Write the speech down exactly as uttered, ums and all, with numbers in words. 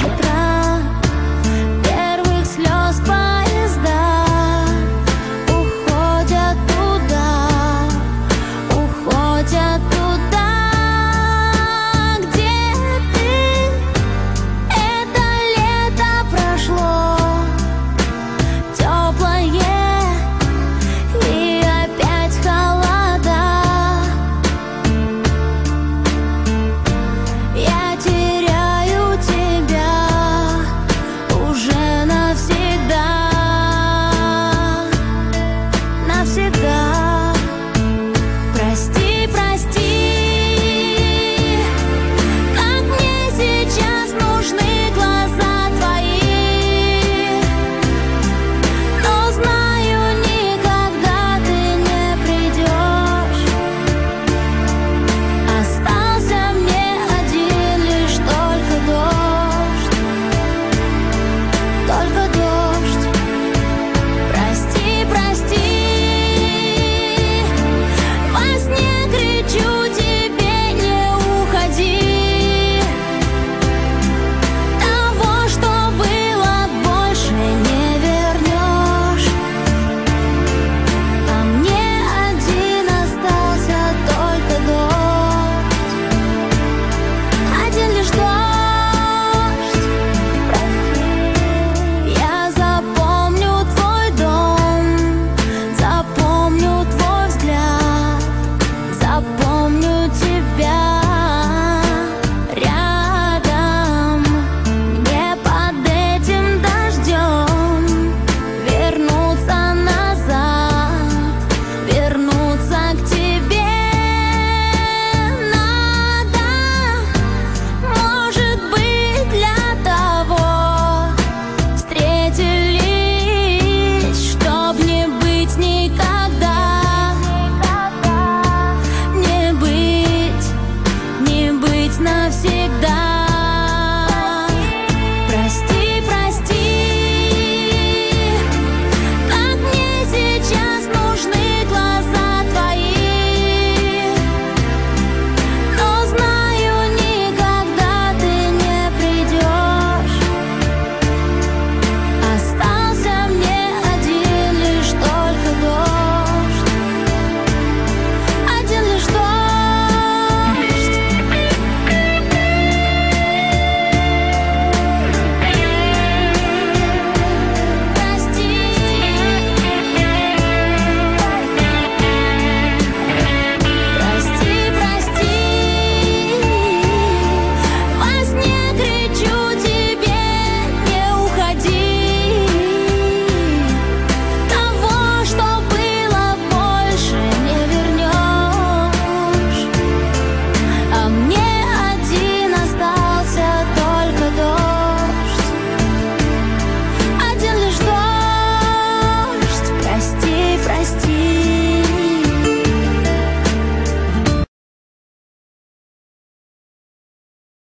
утра, первых слез поезда уходят туда, уходят туда, где ты. Это лето прошло, теплое, и опять холода. Я теряю тебя уже навсегда, навсегда. Прости, прости, как мне сейчас нужны глаза твои, но знаю, никогда ты не придешь. Остался мне один лишь только дождь, только дождь. Прости, прости, во сне кричу тебе: не уходи. Того, что было, больше не вернешь. А мне один остался только дождь, один лишь дождь. Прости. Я запомню твой дом, запомню твой взгляд, запомню тебя рядом. Мне под этим дождем вернуться назад, вернуться к тебе надо. Может быть, для того встретились, чтоб не быть никогда, не быть, не быть навсегда. Прости, прости, как мне сейчас нужны глаза твои, но знаю, никогда ты не придешь. Остался мне один лишь только дождь, один лишь дождь. Прости, прости, во сне кричу тебе: не уходи. Того, что было, больше не вернешь. А мне один остался только дождь, один лишь дождь. Прости, прости.